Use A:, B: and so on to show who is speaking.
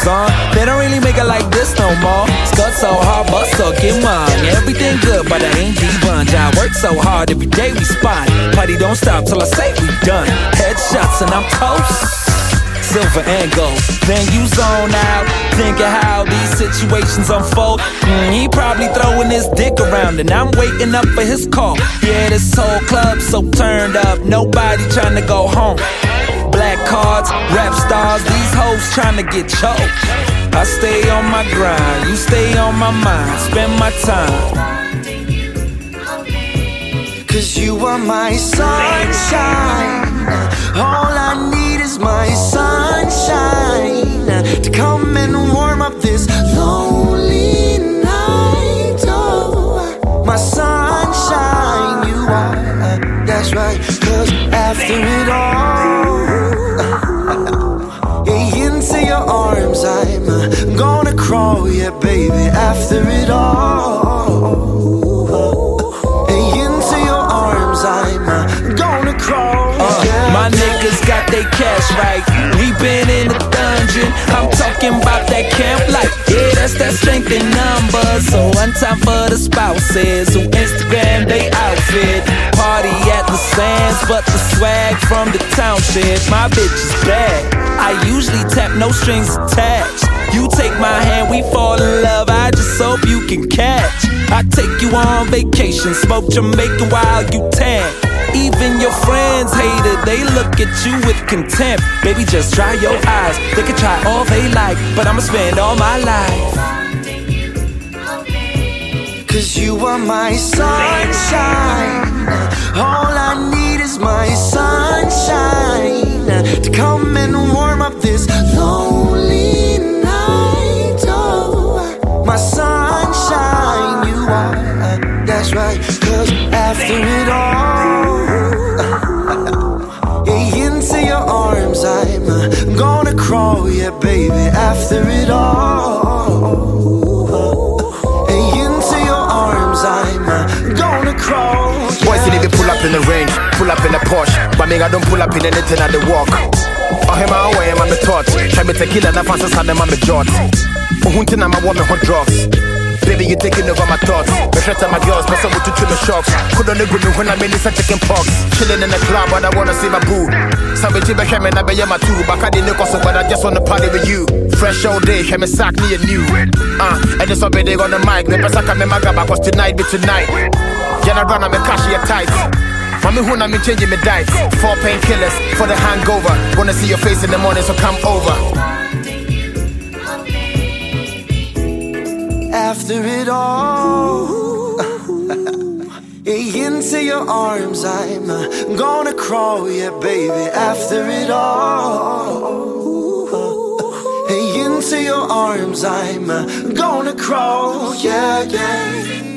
A: son. They don't really make it like this no more. Scut so hard, but suck it mine. Everything good, but I ain't D-Bunch. I work so hard, every day we spot. Party don't stop till I say we done. Headshots and I'm toast. Silver and gold. Then you zone out, thinking how these situations unfold. He probably throwing his dick around and I'm waiting up for his call. Yeah, this whole club so turned up, nobody trying to go home. Black cards, rap stars, these hoes trying to get choked. I stay on my grind, you stay on my mind, spend my time.
B: Cause you are my sunshine. All I need is my sunshine to come and warm up this lonely night. Oh, my sunshine, you are, that's right. Cause after it all, into your arms I'm gonna crawl, yeah baby. After it all, into your arms I'm gonna crawl, yeah.
A: My niggas got they cash right. We been in the dungeon. I'm talking about that camp life. Yeah, that's that strength in numbers. So one time for the spouses who Instagram they outfit. Party at the Sands, but the swag from the township. My bitch is bad. I usually tap no strings attached. You take my hand, we fall in love. I just hope you can catch. I take you on vacation, smoke Jamaican while you tan. Even your friends hate it, they look at you with contempt. Baby, just dry your eyes. They can try all they like, but I'ma spend all my life.
B: Cause you are my sunshine. All I need is my sunshine to come and warm up this lonely night. Oh, my sunshine, you are, that's right. Cause after it all, into your arms I'm gonna crawl, yeah baby. After it all, into your arms I'm gonna crawl, yeah.
C: Boys, they pull up in the range, pull up in the Porsche, but me I don't pull up in anything at the walk. Oh, him I wear my thoughts. Try me tequila and I fancy Sunday my jot. Oh, hunting I'm a woman hot drugs. Baby, you taking over my thoughts. The threat of my girls, but someone to chill the shocks. Couldn't agree me when I'm in this chicken pox. Chilling in the club, but I wanna see my boo. Somebody be him and I be my two. Back at the Nichols, but I just wanna party with you. Fresh all day, him and sack me a new. And it's already on the mic. The best I can make my gaba, cause tonight be tonight. Yana run, I'm a cash your tight. Mommy, who I'm changing my diet. 4 painkillers for the hangover. Wanna see your face in the morning, so come over.
B: After it all, into your arms I'm gonna crawl, yeah baby. After it all, into your arms I'm gonna crawl, yeah, yeah.